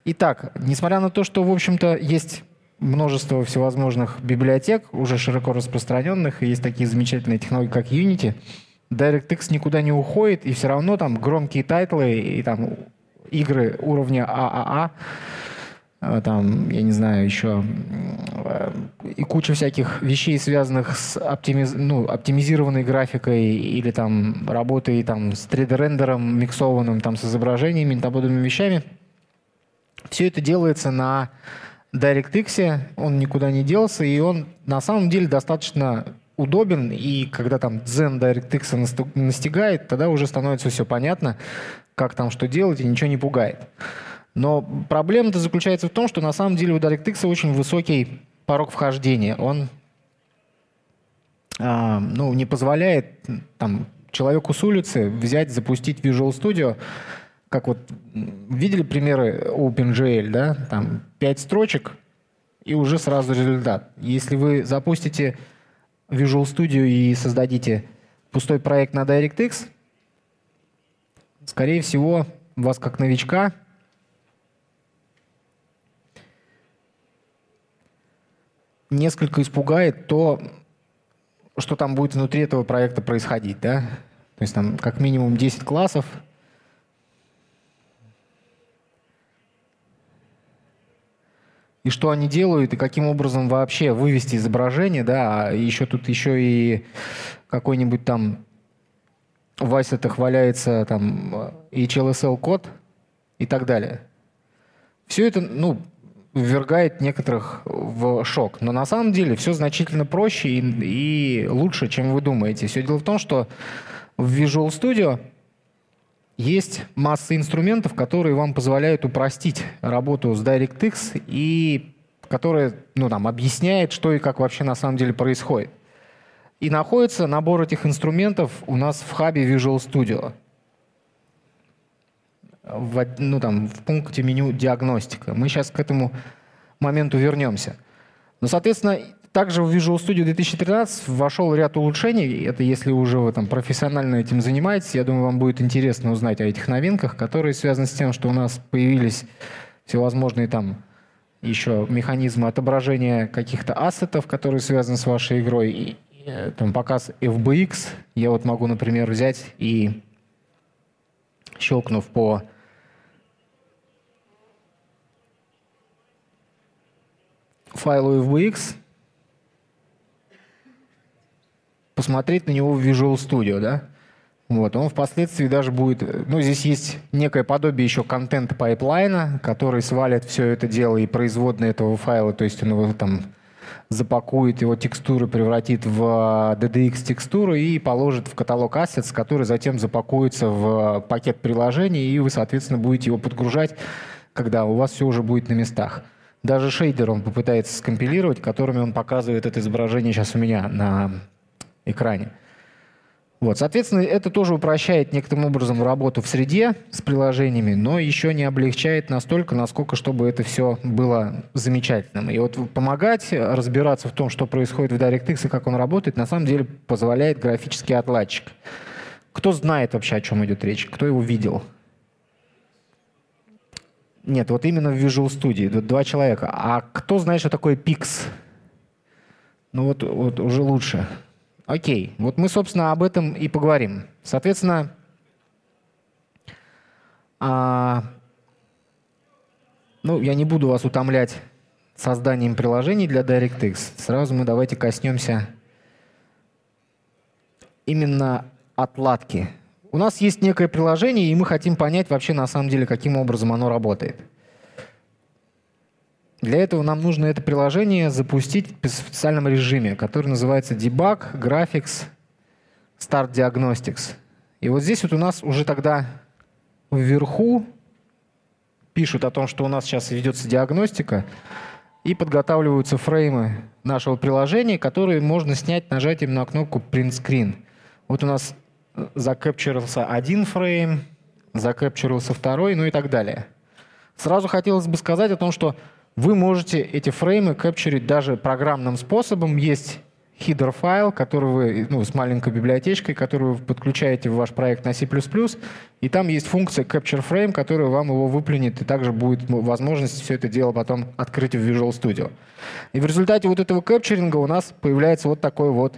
Итак, несмотря на то, что, в общем-то, есть множество всевозможных библиотек, уже широко распространенных, и есть такие замечательные технологии, как Unity, DirectX никуда не уходит, и все равно там громкие тайтлы и там игры уровня ААА, там, я не знаю, еще и куча всяких вещей, связанных с оптимизированной графикой или там работой там, с 3D-рендером, миксованным там, с изображениями и тому подобными вещами. Все это делается на DirectX, он никуда не делся, и он на самом деле достаточно удобен, и когда там дзен DirectX настигает, тогда уже становится все понятно, как там что делать, и ничего не пугает. Но проблема-то заключается в том, что на самом деле у DirectX очень высокий порог вхождения. Он не позволяет там, человеку с улицы взять, запустить Visual Studio, как вот видели примеры OpenGL, да? Там 5 строчек и уже сразу результат. Если вы запустите Visual Studio и создадите пустой проект на DirectX, скорее всего, вас как новичка несколько испугает то, что там будет внутри этого проекта происходить, да? То есть там как минимум 10 классов. И что они делают, и каким образом вообще вывести изображение, да? А еще тут и какой-нибудь там в ассетах валяется там HLSL-код и так далее. Все это, ввергает некоторых в шок. Но на самом деле все значительно проще и лучше, чем вы думаете. Все дело в том, что в Visual Studio есть масса инструментов, которые вам позволяют упростить работу с DirectX и которые объясняет, что и как вообще на самом деле происходит. И находится набор этих инструментов у нас в хабе Visual Studio. В пункте меню «Диагностика». Мы сейчас к этому моменту вернемся. Но, соответственно, также в Visual Studio 2013 вошел ряд улучшений. Это если уже вы там профессионально этим занимаетесь, я думаю, вам будет интересно узнать о этих новинках, которые связаны с тем, что у нас появились всевозможные там еще механизмы отображения каких-то ассетов, которые связаны с вашей игрой. И там показ FBX. Я вот могу, например, взять и, щелкнув по файлу FBX, посмотреть на него в Visual Studio, да? Вот, он впоследствии даже будет... здесь есть некое подобие еще контента пайплайна, который свалит все это дело и производные этого файла, то есть он его там запакует, его текстуры превратит в DDX-текстуры и положит в каталог Assets, который затем запакуется в пакет приложений, и вы, соответственно, будете его подгружать, когда у вас все уже будет на местах. Даже шейдер он попытается скомпилировать, которыми он показывает это изображение сейчас у меня на экране. Вот, соответственно, это тоже упрощает некоторым образом работу в среде с приложениями, но еще не облегчает настолько, насколько, чтобы это все было замечательным. И вот помогать разбираться в том, что происходит в DirectX и как он работает, на самом деле позволяет графический отладчик. Кто знает вообще, о чем идет речь? Кто его видел? Нет, вот именно в Visual Studio. Тут 2 человека. А кто знает, что такое Pix? Вот уже лучше. Окей, вот мы, собственно, об этом и поговорим. Соответственно, я не буду вас утомлять созданием приложений для DirectX. Сразу мы давайте коснемся именно отладки. У нас есть некое приложение, и мы хотим понять вообще на самом деле, каким образом оно работает. Для этого нам нужно это приложение запустить в специальном режиме, который называется Debug, Graphics, Start Diagnostics. И вот здесь вот у нас уже тогда вверху пишут о том, что у нас сейчас ведется диагностика, и подготавливаются фреймы нашего приложения, которые можно снять нажатием на кнопку Print Screen. Вот у нас закэпчурился 1 фрейм, закэпчурился 2, и так далее. Сразу хотелось бы сказать о том, что вы можете эти фреймы кэпчурить даже программным способом. Есть header-файл, который вы, ну, с маленькой библиотечкой, которую вы подключаете в ваш проект на C++, и там есть функция Capture Frame, которая вам его выплюнет, и также будет возможность все это дело потом открыть в Visual Studio. И в результате вот этого кэпчеринга у нас появляется вот такое вот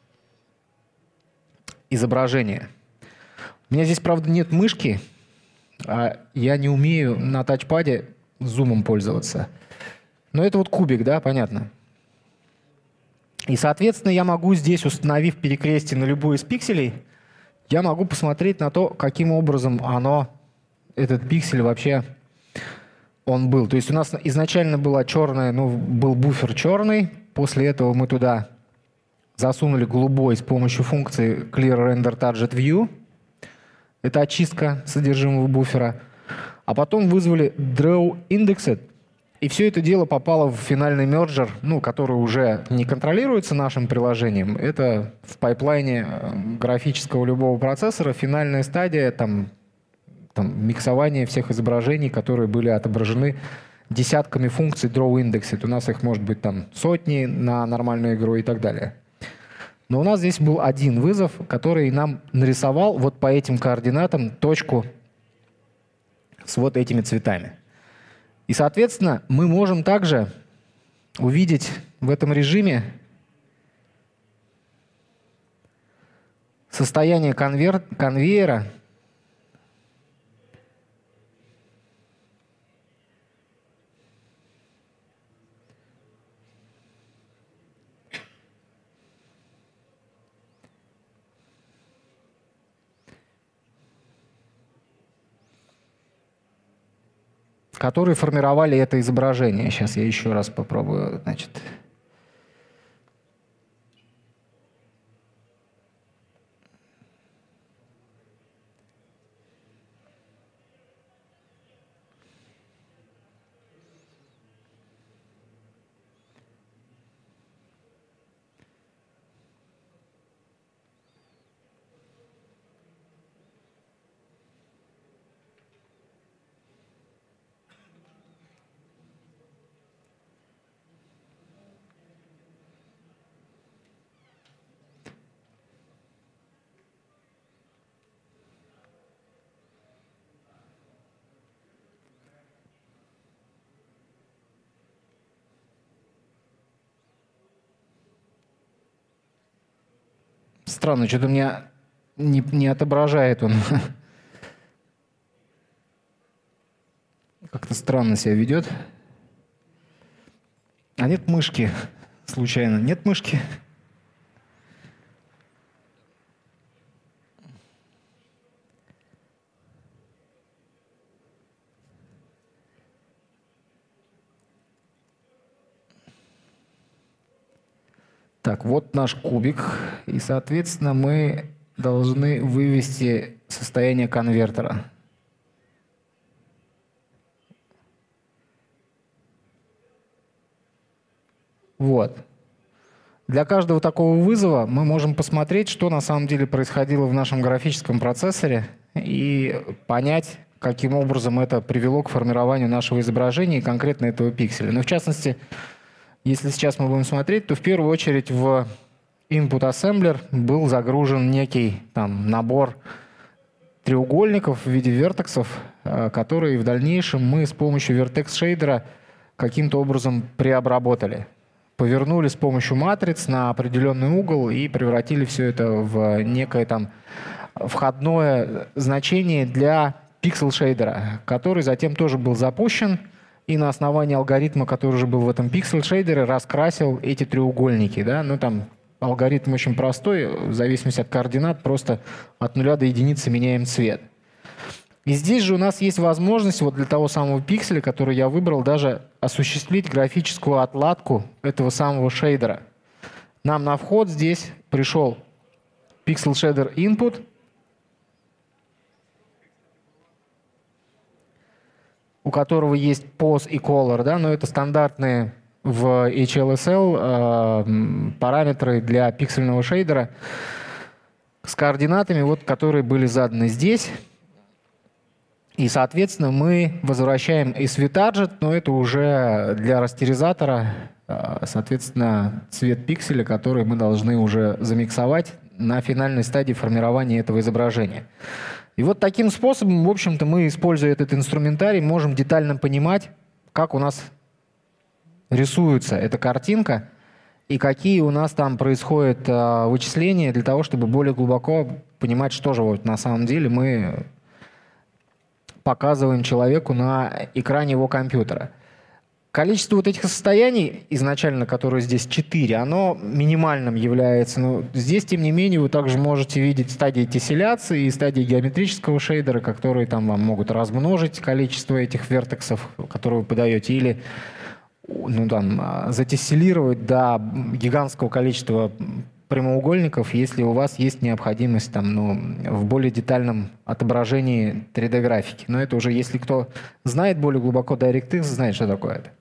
изображение. У меня здесь, правда, нет мышки, а я не умею на тачпаде зумом пользоваться. Но это вот кубик, да, понятно. И, соответственно, я могу здесь, установив перекрестие на любой из пикселей, я могу посмотреть на то, каким образом этот пиксель вообще он был. То есть у нас изначально была черная, был буфер черный, после этого мы туда засунули голубой с помощью функции Clear Render Target View. Это очистка содержимого буфера. А потом вызвали Draw Indexed, и все это дело попало в финальный мерджер, который уже не контролируется нашим приложением. Это в пайплайне графического любого процессора финальная стадия, там миксование всех изображений, которые были отображены десятками функций Draw Indexed. У нас их может быть там сотни на нормальную игру и так далее. Но у нас здесь был один вызов, который нам нарисовал вот по этим координатам точку с вот этими цветами. И, соответственно, мы можем также увидеть в этом режиме состояние конвейера, которые формировали это изображение. Сейчас я еще раз попробую, значит. Странно, что-то у меня не отображает он. Как-то странно себя ведет. А нет мышки, случайно? Нет мышки? Так, вот наш кубик, и, соответственно, мы должны вывести состояние конвертера. Вот. Для каждого такого вызова мы можем посмотреть, что на самом деле происходило в нашем графическом процессоре, и понять, каким образом это привело к формированию нашего изображения и конкретно этого пикселя. Ну, в частности, если сейчас мы будем смотреть, то в первую очередь в Input Assembler был загружен некий набор треугольников в виде вертексов, которые в дальнейшем мы с помощью вертекс-шейдера каким-то образом преобработали. Повернули с помощью матриц на определенный угол и превратили все это в некое входное значение для пиксель-шейдера, который затем тоже был запущен, и на основании алгоритма, который уже был в этом пиксель-шейдере, раскрасил эти треугольники. Да? Алгоритм очень простой, в зависимости от координат, просто от 0 до единицы меняем цвет. И здесь же у нас есть возможность для того самого пикселя, который я выбрал, даже осуществить графическую отладку этого самого шейдера. Нам на вход здесь пришел Pixel Shader Input, у которого есть pose и color, да, но это стандартные в HLSL параметры для пиксельного шейдера с координатами, которые были заданы здесь. И, соответственно, мы возвращаем SV Target, но это уже для растеризатора соответственно, цвет пикселя, который мы должны уже замиксовать на финальной стадии формирования этого изображения. И вот таким способом, в общем-то, мы, используя этот инструментарий, можем детально понимать, как у нас рисуется эта картинка и какие у нас там происходят вычисления для того, чтобы более глубоко понимать, что же вот на самом деле мы показываем человеку на экране его компьютера. Количество вот этих состояний, изначально, которые здесь 4, оно минимальным является. Но здесь, тем не менее, вы также можете видеть стадии тесселяции и стадии геометрического шейдера, которые там вам могут размножить количество этих вертексов, которые вы подаете, или затесселировать до гигантского количества прямоугольников, если у вас есть необходимость в более детальном отображении 3D-графики. Но это уже, если кто знает более глубоко DirectX, знает, что такое это.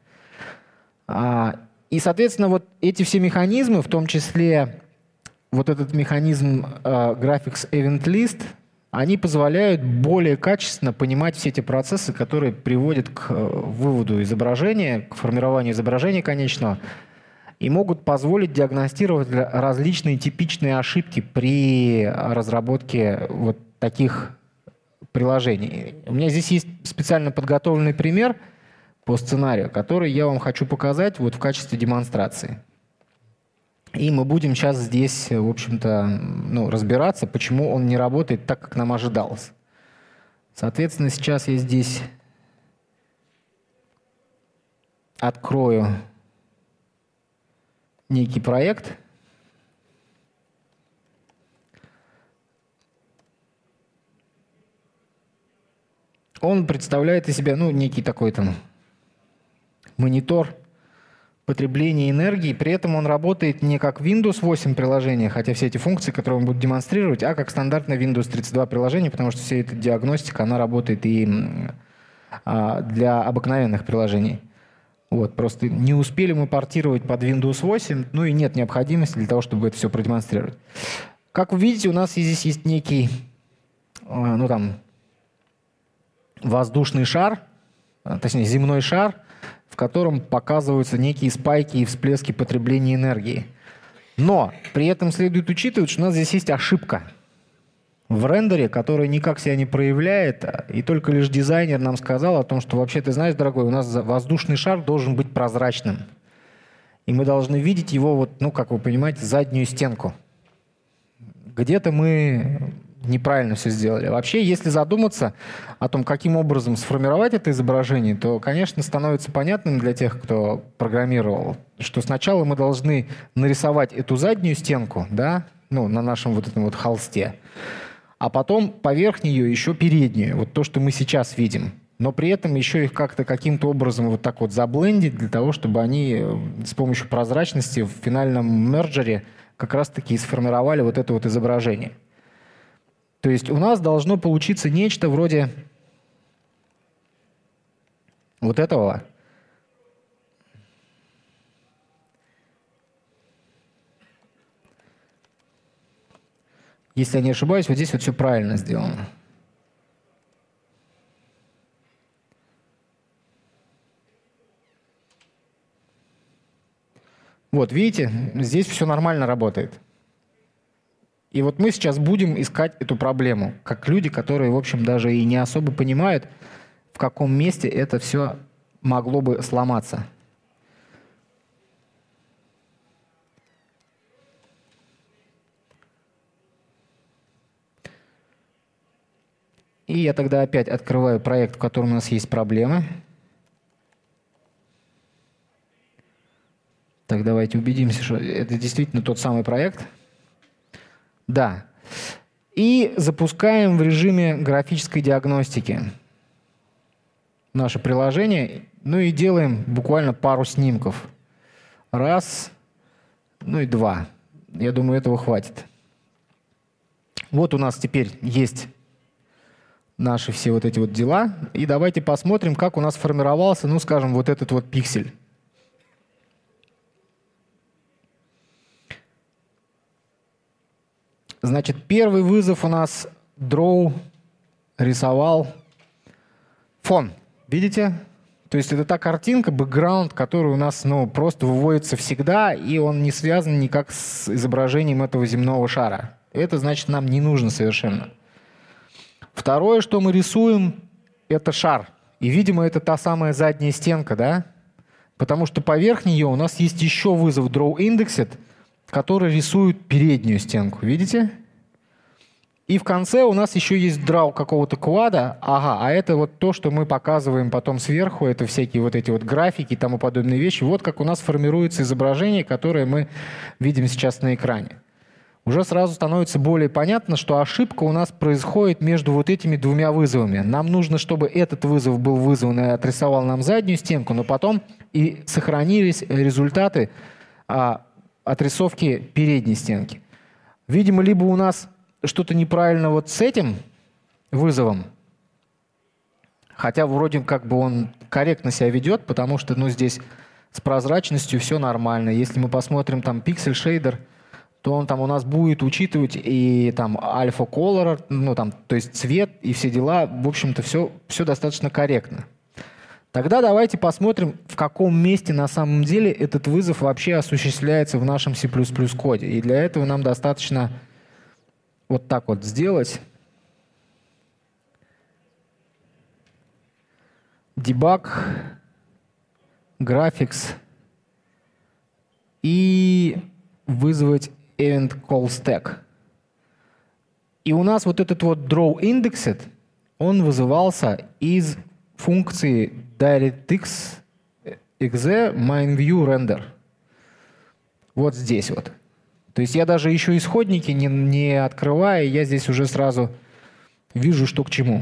И, соответственно, вот эти все механизмы, в том числе вот этот механизм Graphics Event List, они позволяют более качественно понимать все эти процессы, которые приводят к выводу изображения, к формированию изображения конечного, и могут позволить диагностировать различные типичные ошибки при разработке вот таких приложений. У меня здесь есть специально подготовленный пример по сценарию, который я вам хочу показать вот в качестве демонстрации. И мы будем сейчас здесь, в общем-то, разбираться, почему он не работает так, как нам ожидалось. Соответственно, сейчас я здесь открою некий проект. Он представляет из себя некий такой монитор потребления энергии. При этом он работает не как Windows 8 приложение, хотя все эти функции, которые он будет демонстрировать, а как стандартное Windows 32 приложение, потому что вся эта диагностика, она работает и для обыкновенных приложений. Вот, просто не успели мы портировать под Windows 8, и нет необходимости для того, чтобы это все продемонстрировать. Как вы видите, у нас здесь есть некий воздушный шар, точнее земной шар, в котором показываются некие спайки и всплески потребления энергии. Но при этом следует учитывать, что у нас здесь есть ошибка в рендере, которая никак себя не проявляет, и только лишь дизайнер нам сказал о том, что вообще, ты знаешь, дорогой, у нас воздушный шар должен быть прозрачным. И мы должны видеть его, как вы понимаете, заднюю стенку. Где-то мы неправильно все сделали. Вообще, если задуматься о том, каким образом сформировать это изображение, то, конечно, становится понятным для тех, кто программировал, что сначала мы должны нарисовать эту заднюю стенку, на нашем этом холсте, а потом поверх нее еще переднюю, то, что мы сейчас видим. Но при этом еще их как-то каким-то образом заблендить для того, чтобы они с помощью прозрачности в финальном мерджере как раз-таки и сформировали это изображение. То есть у нас должно получиться нечто вроде вот этого. Если я не ошибаюсь, вот здесь все правильно сделано. Вот, видите, здесь все нормально работает. И вот мы сейчас будем искать эту проблему, как люди, которые, в общем, даже и не особо понимают, в каком месте это все могло бы сломаться. И я тогда опять открываю проект, в котором у нас есть проблемы. Так, давайте убедимся, что это действительно тот самый проект. Да. И запускаем в режиме графической диагностики наше приложение. И делаем буквально пару снимков. Раз, и два. Я думаю, этого хватит. Вот у нас теперь есть наши все эти дела. И давайте посмотрим, как у нас формировался, скажем, этот пиксель. Значит, первый вызов у нас Draw рисовал фон. Видите? То То есть это та картинка, бэкграунд, который у нас просто выводится всегда, и он не связан никак с изображением этого земного шара. Это значит, нам не нужно совершенно. Второе, что мы рисуем, это шар. И, видимо, это та самая задняя стенка, да? Потому что поверх нее у нас есть еще вызов drawIndexed, который рисует переднюю стенку. Видите? И в конце у нас еще есть draw какого-то квада. Ага, а это вот то, что мы показываем потом сверху. Это всякие вот эти вот графики и тому подобные вещи. Вот как у нас формируется изображение, которое мы видим сейчас на экране. Уже сразу становится более понятно, что ошибка у нас происходит между вот этими двумя вызовами. Нам нужно, чтобы этот вызов был вызван и отрисовал нам заднюю стенку, но потом и сохранились результаты отрисовки передней стенки. Видимо, либо у нас что-то неправильно вот с этим вызовом, хотя вроде как бы он корректно себя ведет, потому что здесь с прозрачностью все нормально. Если мы посмотрим там Pixel Shader, то он там у нас будет учитывать и там альфа color, то есть цвет и все дела. В общем-то, все достаточно корректно. Тогда давайте посмотрим, в каком месте на самом деле этот вызов вообще осуществляется в нашем C++ коде. И для этого нам достаточно вот так вот сделать. Debug, Graphics и вызвать event call stack. И у нас вот этот вот drawIndexed, он вызывался из функции DirectX exe mainViewRender. Вот здесь вот. То есть я даже еще исходники не открывая, я здесь уже сразу вижу, что к чему.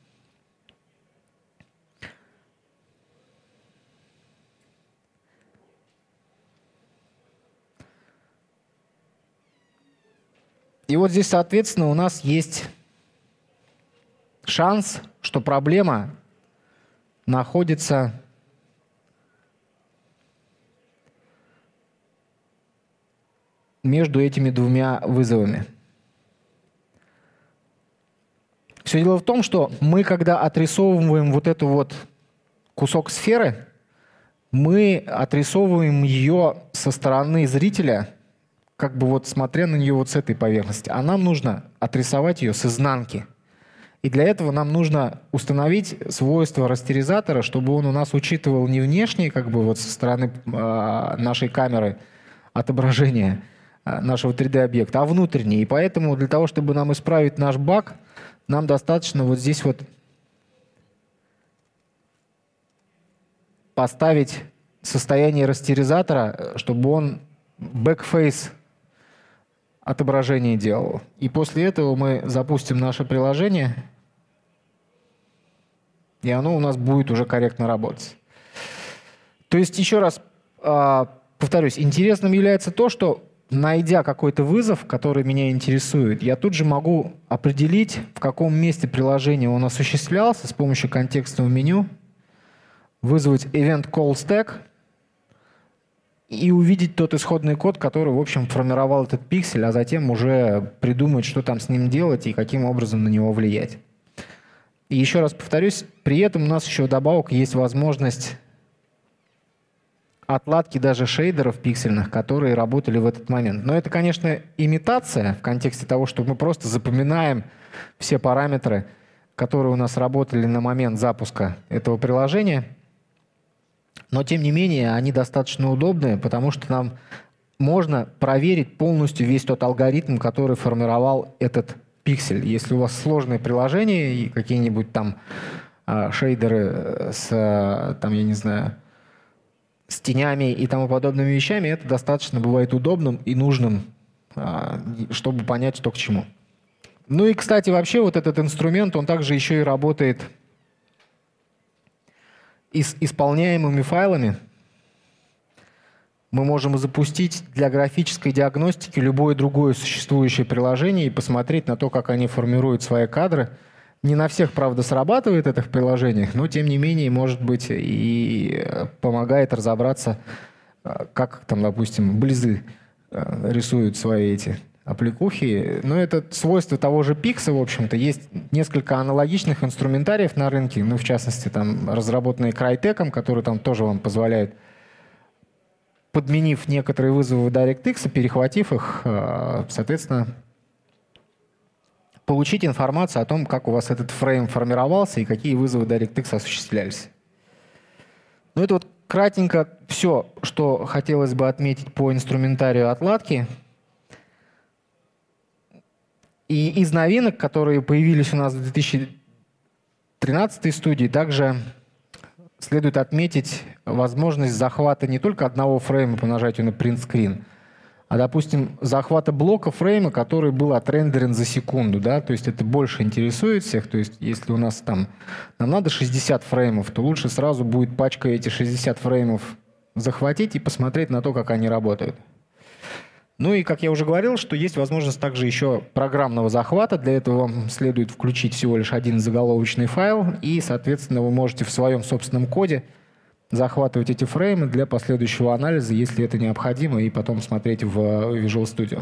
И вот здесь, соответственно, у нас есть шанс, что проблема находится между этими двумя вызовами. Все дело в том, что мы, когда отрисовываем вот этот вот кусок сферы, мы отрисовываем ее со стороны зрителя, как бы вот смотря на нее вот с этой поверхности. А нам нужно отрисовать ее с изнанки. И для этого нам нужно установить свойства растеризатора, чтобы он у нас учитывал не внешние, как бы вот со стороны нашей камеры отображения нашего 3D-объекта, а внутренние. И поэтому для того, чтобы нам исправить наш баг, нам достаточно вот здесь вот поставить состояние растеризатора, чтобы он backface отображение делал. И после этого мы запустим наше приложение, и оно у нас будет уже корректно работать. То есть, еще раз повторюсь, интересным является то, что, найдя какой-то вызов, который меня интересует, я тут же могу определить, в каком месте приложения он осуществлялся с помощью контекстного меню, вызвать event call stack и увидеть тот исходный код, который, в общем, формировал этот пиксель, а затем уже придумать, что там с ним делать и каким образом на него влиять. И еще раз повторюсь, при этом у нас еще вдобавок есть возможность отладки даже шейдеров пиксельных, которые работали в этот момент. Но это, конечно, имитация в контексте того, что мы просто запоминаем все параметры, которые у нас работали на момент запуска этого приложения. Но, тем не менее, они достаточно удобные, потому что нам можно проверить полностью весь тот алгоритм, который формировал этот пиксель. Если у вас сложное приложение и какие-нибудь там шейдеры с, там, я не знаю, с тенями и тому подобными вещами, это достаточно бывает удобным и нужным, чтобы понять, что к чему. Ну и, кстати, вообще вот этот инструмент, он также еще и работает и с исполняемыми файлами. Мы можем запустить для графической диагностики любое другое существующее приложение и посмотреть на то, как они формируют свои кадры. Не на всех, правда, срабатывает это в приложениях, но, тем не менее, может быть, и помогает разобраться, как там, допустим, близы рисуют свои эти аппликухи. Но это свойство того же Pix, в общем-то. Есть несколько аналогичных инструментариев на рынке, ну, в частности, там, разработанные Crytek, которые там тоже вам позволяют, подменив некоторые вызовы DirectX, перехватив их, соответственно, получить информацию о том, как у вас этот фрейм формировался и какие вызовы DirectX осуществлялись. Ну, это вот кратенько все, что хотелось бы отметить по инструментарию отладки. И из новинок, которые появились у нас в 2013 студии, также следует отметить возможность захвата не только одного фрейма по нажатию на print screen, а, допустим, захвата блока фрейма, который был отрендерен за секунду. Да? То есть это больше интересует всех. То есть если у нас там нам надо 60 фреймов, то лучше сразу будет пачкой эти 60 фреймов захватить и посмотреть на то, как они работают. Ну и, как я уже говорил, что есть возможность также еще программного захвата. Для этого вам следует включить всего лишь один заголовочный файл, и, соответственно, вы можете в своем собственном коде захватывать эти фреймы для последующего анализа, если это необходимо, и потом смотреть в Visual Studio.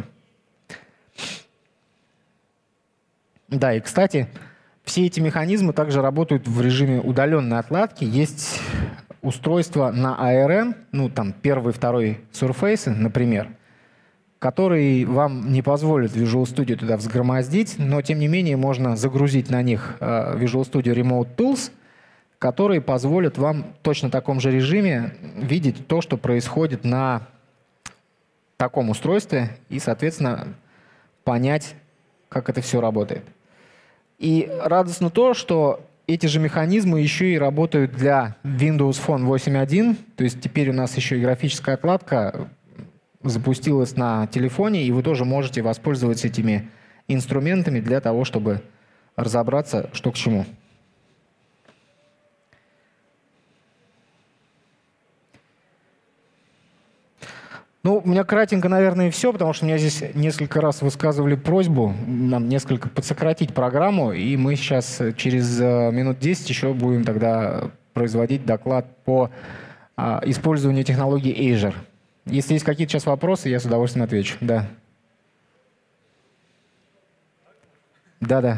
Да, и, кстати, все эти механизмы также работают в режиме удаленной отладки. Есть устройства на ARM, ну там первый, второй Surface, например, которые вам не позволят Visual Studio туда взгромоздить, но тем не менее можно загрузить на них Visual Studio Remote Tools, которые позволят вам в точно таком же режиме видеть то, что происходит на таком устройстве, и, соответственно, понять, как это все работает. И радостно то, что эти же механизмы еще и работают для Windows Phone 8.1, то есть теперь у нас еще и графическая отладка запустилась на телефоне, и вы тоже можете воспользоваться этими инструментами для того, чтобы разобраться, что к чему. Ну, у меня кратенько, наверное, и все, потому что меня здесь несколько раз высказывали просьбу нам несколько подсократить программу, и мы сейчас через минут 10 еще будем тогда производить доклад по использованию технологии Azure. Если есть какие-то сейчас вопросы, я с удовольствием отвечу. Да. Да.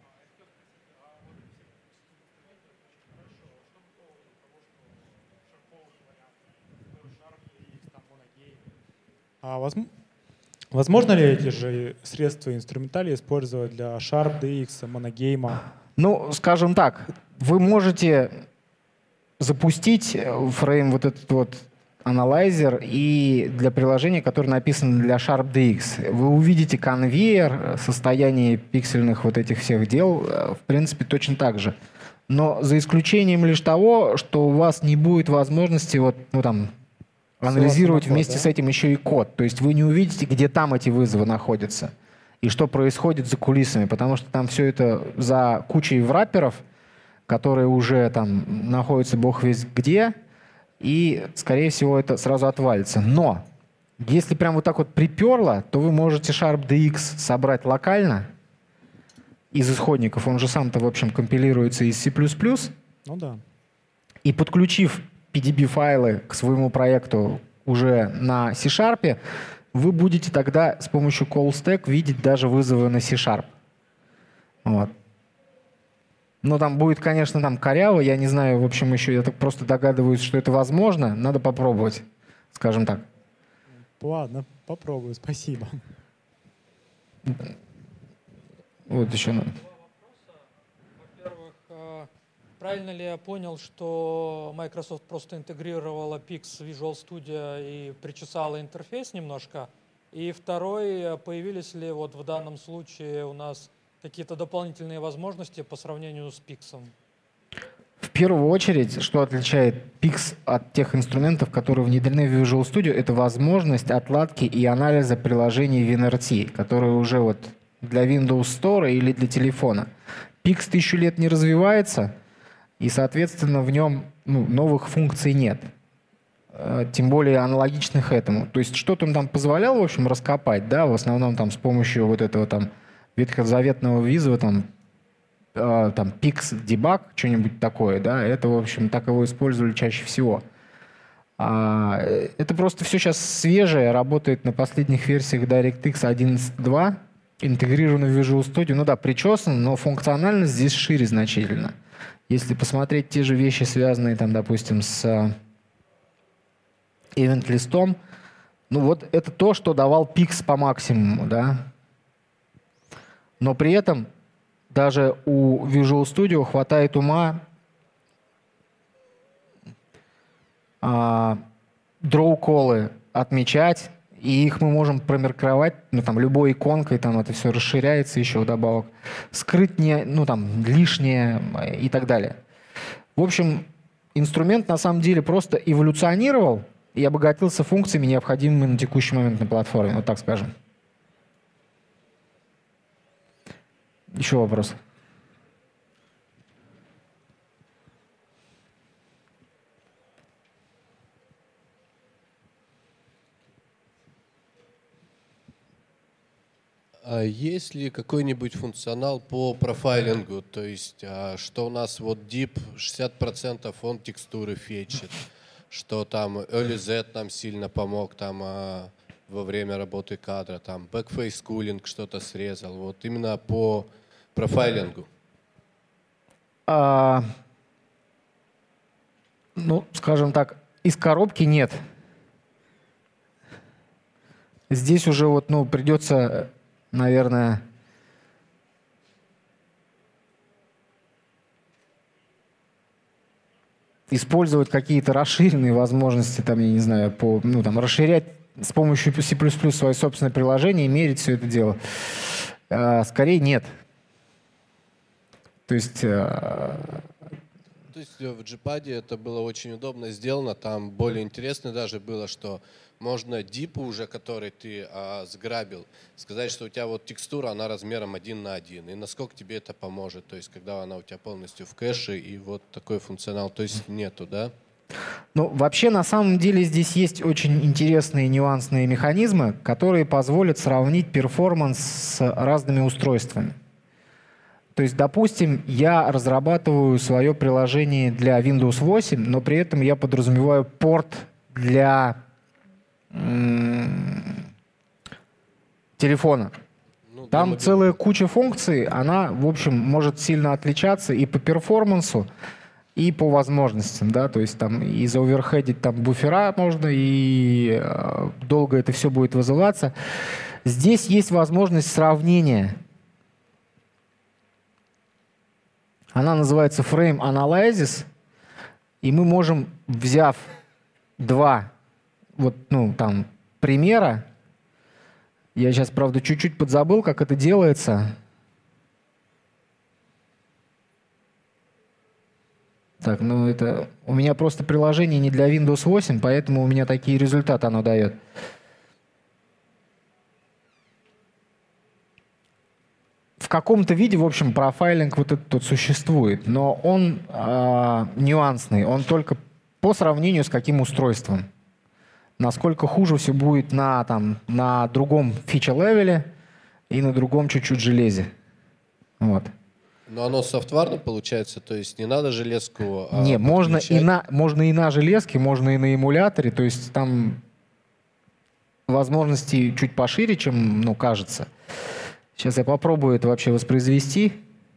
Возможно ли эти же средства инструментария использовать для Sharp, DX, Monogame? Ну, скажем так, вы можете запустить фрейм вот этот вот аналайзер и для приложения, которое написано для Sharp DX. Вы увидите конвейер, состояние пиксельных вот этих всех дел, в принципе, точно так же. Но за исключением лишь того, что у вас не будет возможности вот, ну, там, анализировать вместе с этим еще и код. То есть вы не увидите, где там эти вызовы находятся и что происходит за кулисами, потому что там все это за кучей врапперов, которые уже там находятся бог весть где, и, скорее всего, это сразу отвалится. Но если прям вот так вот приперло, то вы можете Sharp DX собрать локально из исходников. Он же сам-то, в общем, компилируется из C++. Ну да. И подключив PDB-файлы к своему проекту уже на C#, вы будете тогда с помощью callstack видеть даже вызовы на C#. Вот. Но там будет, конечно, там коряво, я не знаю, в общем, еще я так просто догадываюсь, что это возможно. Надо попробовать, скажем так. Ладно, попробую, спасибо. Вот еще. Во-первых, правильно ли я понял, что Microsoft просто интегрировала Pix в Visual Studio и причесала интерфейс немножко? И второй, появились ли вот в данном случае у нас какие-то дополнительные возможности по сравнению с Pix? В первую очередь, что отличает Pix от тех инструментов, которые внедрены в Visual Studio, это возможность отладки и анализа приложений WinRT, которые уже вот для Windows Store или для телефона. Pix 1000 лет не развивается, и, соответственно, в нем новых функций нет. Тем более аналогичных этому. То есть что-то он там позволял, в общем, раскопать, да, в основном там с помощью вот этого там ветхозаветного визова, там Pix Debug, что-нибудь такое, да, это, в общем, так его использовали чаще всего. Это просто все сейчас свежее, работает на последних версиях DirectX 11.2, интегрировано в Visual Studio. Ну да, причесано, но функциональность здесь шире значительно. Если посмотреть те же вещи, связанные, там, допустим, с event-листом, ну вот это то, что давал Pix по максимуму, да. Но при этом даже у Visual Studio хватает ума дроу-колы отмечать, и их мы можем промаркировать, ну, там, любой иконкой, там это все расширяется еще вдобавок, скрыть ну, там, лишнее и так далее. В общем, инструмент на самом деле просто эволюционировал и обогатился функциями, необходимыми на текущий момент на платформе, вот так скажем. Еще вопрос? А есть ли какой-нибудь функционал по профайлингу? То есть, что у нас вот Deep 60% он текстуры фетчит, что там Early Z нам сильно помог там во время работы кадра, там Backface Cooling что-то срезал. Вот именно по профайлингу. Ну, скажем так, из коробки нет. Здесь уже вот, ну, придется, наверное, использовать какие-то расширенные возможности, там, я не знаю, ну, там, расширять с помощью C++ свое собственное приложение и мерить все это дело. Скорее нет. То есть в JPad это было очень удобно сделано. Там более интересно даже было, что можно дипу уже, который ты сграбил, сказать, что у тебя вот текстура, она размером 1 на 1. И насколько тебе это поможет. То есть когда она у тебя полностью в кэше и вот такой функционал. То есть нету, да? Ну, вообще, на самом деле, здесь есть очень интересные нюансные механизмы, которые позволят сравнить перформанс с разными устройствами. То есть, допустим, я разрабатываю свое приложение для Windows 8, но при этом я подразумеваю порт для телефона. Ну, там целая куча функций, она, в общем, может сильно отличаться и по перформансу, и по возможностям, да, то есть там и заоверхедить там буфера можно, и долго это все будет вызываться. Здесь есть возможность сравнения. Она называется Frame Analysis, и мы можем, взяв два вот, ну, там, примера, я сейчас, правда, чуть-чуть подзабыл, как это делается. Так, ну это... У меня просто приложение не для Windows 8, поэтому у меня такие результаты оно дает. В каком-то виде, в общем, профайлинг вот этот тут существует, но он нюансный, он только по сравнению с каким устройством. Насколько хуже все будет на другом фича-левеле и на другом чуть-чуть железе. Вот. Но оно софтварно получается, то есть не надо железку Не, можно и на железке, можно и на эмуляторе, то есть там возможности чуть пошире, чем, ну, кажется. Сейчас я попробую это вообще воспроизвести.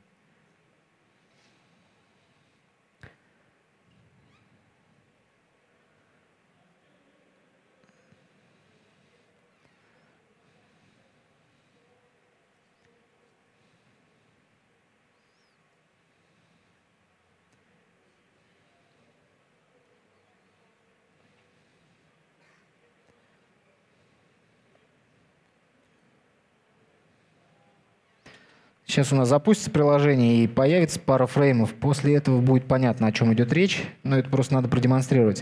Сейчас у нас запустится приложение и появится пара фреймов. После этого будет понятно, о чем идет речь, но это просто надо продемонстрировать.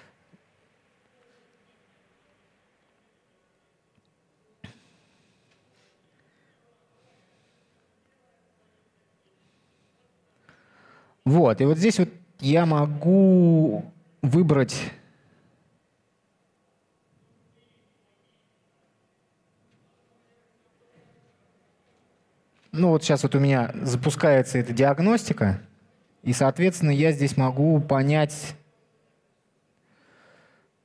Вот, и вот здесь вот я могу выбрать... Ну вот сейчас вот у меня запускается эта диагностика, и, соответственно, я здесь могу понять,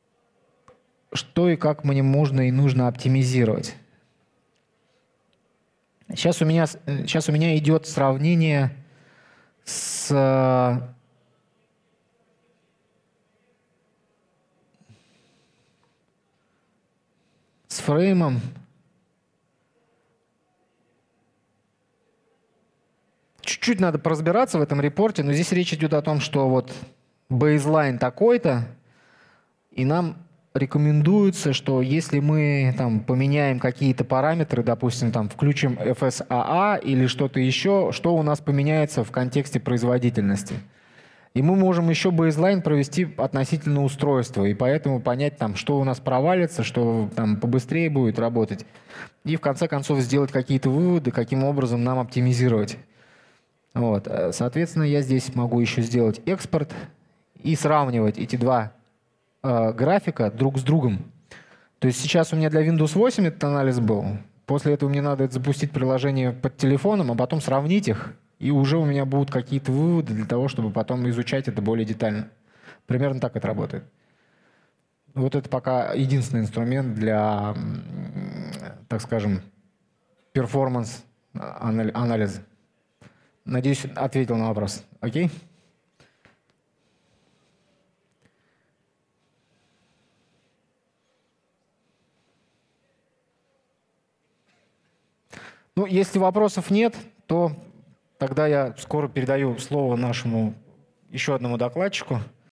что и как мне можно и нужно оптимизировать. Сейчас у меня идет сравнение с фреймом. Чуть-чуть надо поразбираться в этом репорте, но здесь речь идет о том, что вот бейзлайн такой-то, и нам рекомендуется, что если мы там поменяем какие-то параметры, допустим, там включим FSAA или что-то еще, что у нас поменяется в контексте производительности. И мы можем еще бейзлайн провести относительно устройства, и поэтому понять, там, что у нас провалится, что там побыстрее будет работать, и в конце концов сделать какие-то выводы, каким образом нам оптимизировать. Вот. Соответственно, я здесь могу еще сделать экспорт и сравнивать эти два графика друг с другом. То есть сейчас у меня для Windows 8 этот анализ был. После этого мне надо запустить приложение под телефоном, а потом сравнить их, и уже у меня будут какие-то выводы для того, чтобы потом изучать это более детально. Примерно так это работает. Вот это пока единственный инструмент для, так скажем, перформанс-анализа. Надеюсь, ответил на вопрос. Окей? Ну, если вопросов нет, то тогда я скоро передаю слово нашему еще одному докладчику.